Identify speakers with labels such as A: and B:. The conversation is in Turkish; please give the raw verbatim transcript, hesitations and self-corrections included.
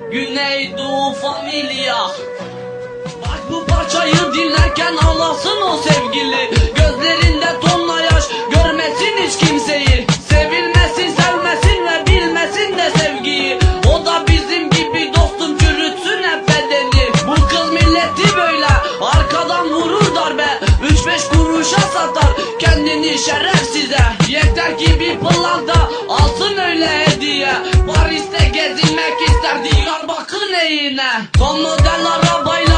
A: Güneydoğu Familya. Bak bu parçayı dinlerken ağlasın o sevgili. Gözlerinde tonla yaş görmesin hiç kimseyi. Sevilmesin, sevmesin ve bilmesin de sevgiyi. O da bizim gibi dostum, çürütsün hep bedeni. Bu kız milleti böyle arkadan vurur darbe. Üç beş kuruşa satar kendini şerefsize. Yeter ki bir planda alsın öyle hediye. Paris'te gezinmek ister Diyarbakır neyine. Son model arabayla